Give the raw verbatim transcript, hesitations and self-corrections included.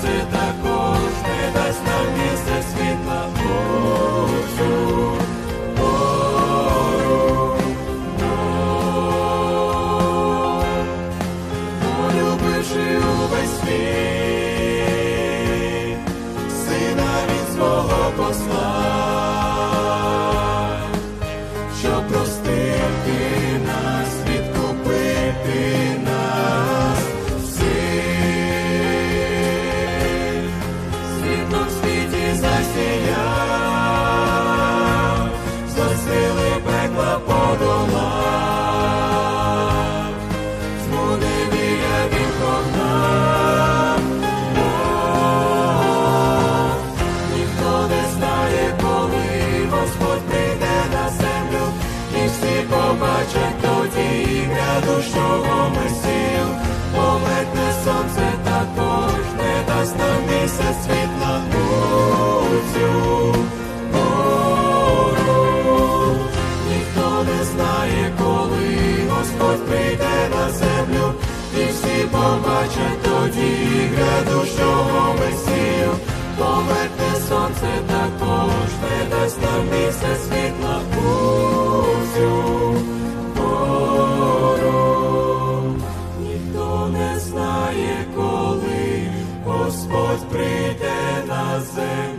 сонце також не дасть нам місце світла у цю пору. Полюбивши увесь світ, сина він свого послав, щоб простити нас, відкупити нас всіх. Світлом в світі засіяв, зло сили пекла подолав, тьму невіря він прогнав. Ніхто не знає, коли Господь прийде на землю, і всі побачать тоді грядущого Месію. Поверне сонце також не дасть нам місяць світла у цю пору. Ніхто не знає, коли Господь прийде на землю, і всі побачать тоді грядущого Месію. Поверне сонце також не дасть нам місяць світла у цю пору. Ніхто не знає, коли Господь прийде на землю.